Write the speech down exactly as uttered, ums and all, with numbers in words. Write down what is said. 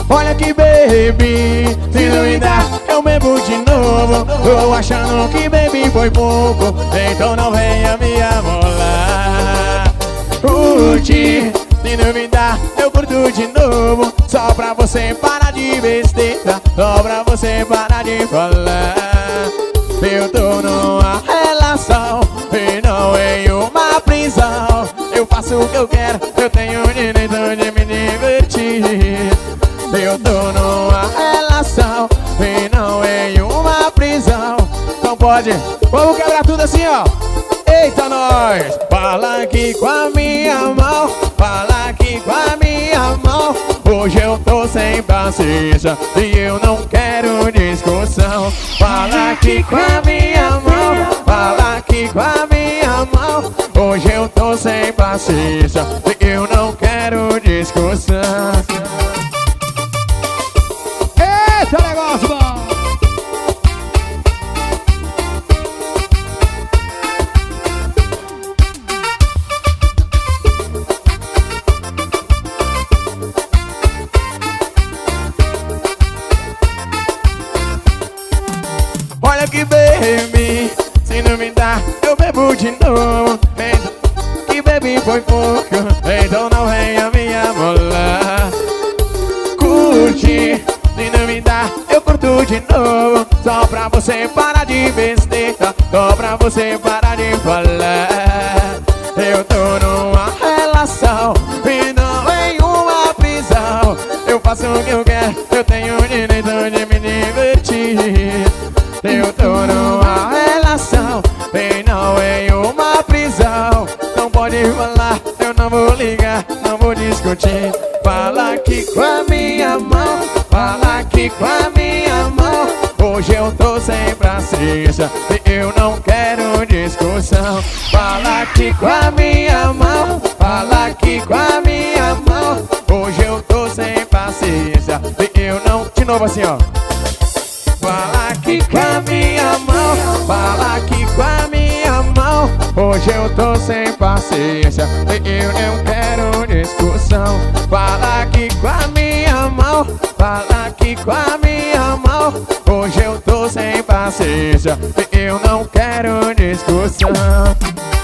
Olha que baby, se não me dá, eu bebo de novo. Tô achando que baby foi pouco, então não venha me amolar. Curte, se não me dá, eu curto de novo. Só pra você parar de besteira, só pra você parar de falar. Eu tô numa relação e não em uma prisão. Eu faço o que eu quero, eu tenho o direito de me divertir. Eu tô numa relação e não em uma prisão. Não pode, vamos quebrar tudo assim, ó. Eita, nós! Fala aqui com a minha mão, fala aqui com a minha mão. Hoje eu tô sem paciência e eu não quero discussão. Fala aqui com a minha mão, fala aqui com a minha mão. Hoje eu tô sem paciência e eu não quero discussão. Eita, negócio bom! Olha que baby, se não me dá, eu bebo de novo. Que baby foi pouco, então não venha me amolar. Curte, se não me dá, eu curto de novo. Só pra você parar de besteira, só pra você parar de falar. Eu tô numa relação e não em uma prisão. Eu faço o que eu quero, eu tenho o direito de me divertir. Eu tô numa relação e não em uma prisão. Não pode falar, eu não vou ligar, não vou discutir. Fala aqui com a minha mão, fala aqui com a minha mão. Hoje eu tô sem paciência e eu não quero discussão. Fala aqui com a minha mão, fala aqui com a minha mão. Hoje eu tô sem paciência e eu não... De novo assim, ó. Fala aqui com a minha mão, fala aqui com a minha mão. Hoje eu tô sem paciência e eu não quero discussão. Fala aqui com a minha mão, fala aqui com a minha mão. Hoje eu tô sem paciência e eu não quero discussão.